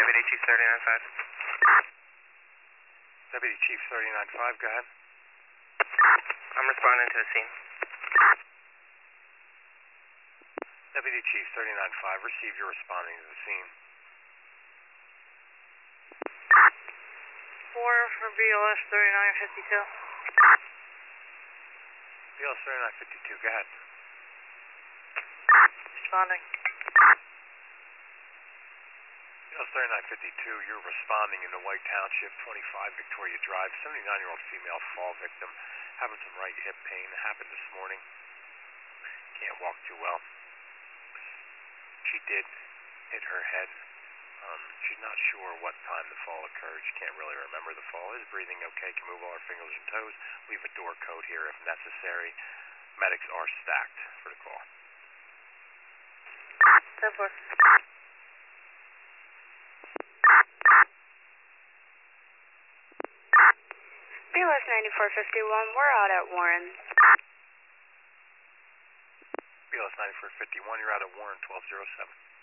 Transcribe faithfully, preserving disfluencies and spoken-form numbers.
Deputy Chief thirty-nine five. Deputy Chief thirty-nine five, go ahead. I'm responding to the scene. Deputy Chief thirty-nine five, received, you're responding to the scene. four for B L S thirty-nine fifty-two. B L S thirty-nine fifty-two, go ahead. Responding. B L S thirty-nine fifty-two, you're responding in the White Township, twenty-five Victoria Drive, seventy-nine-year-old female fall victim, having some right hip pain, happened this morning. Can't walk too well. She did hit her head. Um, she's not sure what time the fall occurred. She can't really remember the fall. Is breathing okay, can move all her fingers and toes. We have a door code here if necessary. Medics are stacked for the call. ten four. B L S ninety-four fifty-one, we're out at Warren. B L S ninety-four fifty-one, you're out at Warren twelve oh seven.